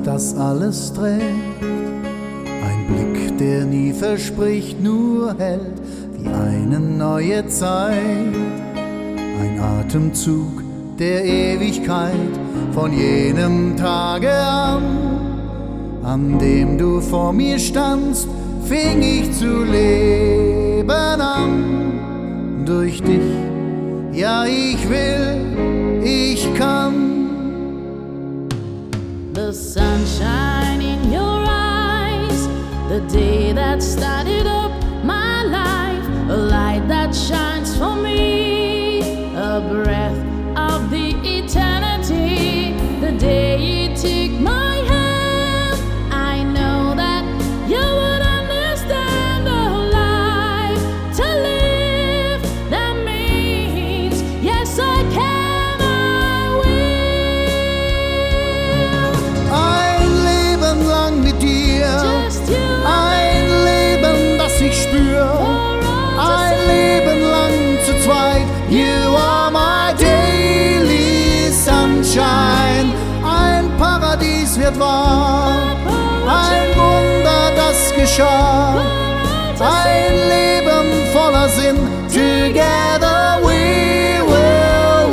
das alles trägt. Ein Blick, der nie verspricht, nur hält wie eine neue Zeit. Ein Atemzug der Ewigkeit von jenem Tage an dem du vor mir standst, fing ich zu leben an. Durch dich, ja ich will, ich kann. The sunshine in your eyes, the day that started up my life, a light that shines for me, a breath of the eternity, the day you took my hand. I know that you would understand the life to live. That means yes I can, I will. Ein Leben lang mit dir, Just you ein Leben, das ich spür, ein Leben lang zu zweit. You are my daily sunshine. Ein Paradies wird wahr, ein Wunder, das geschah. Ein Leben voller Sinn, together we will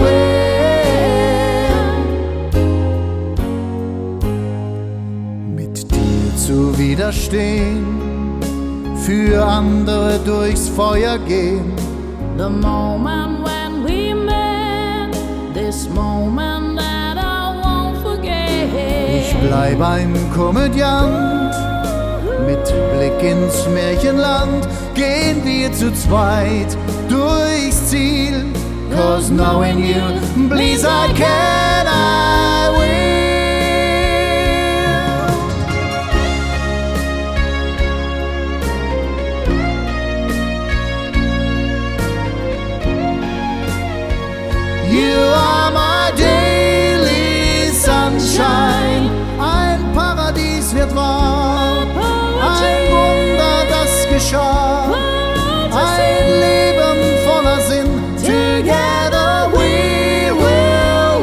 win. Mit dir zu widerstehen, für andere durchs Feuer gehen. The moment when we met, this moment that I won't forget. Ich bleib ein Komödiant, mit Blick ins Märchenland gehen wir zu zweit durchs Ziel. 'Cause knowing you, please I can, I will. You are my daily sunshine. Ein Paradies wird wahr, ein Wunder, das geschah. Ein Leben voller Sinn, together we will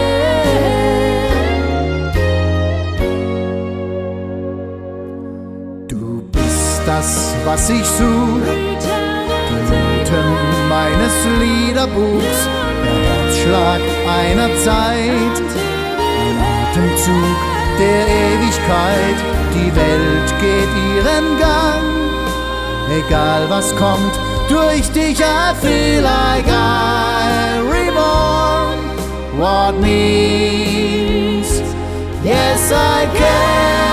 win. Du bist das, was ich such, die Noten meines Liederbuchs, der Herzschlag einer Zeit, ein Atemzug der Ewigkeit. Die Welt geht ihren Gang, egal was kommt, durch dich I feel like I'm reborn. What means, yes I can.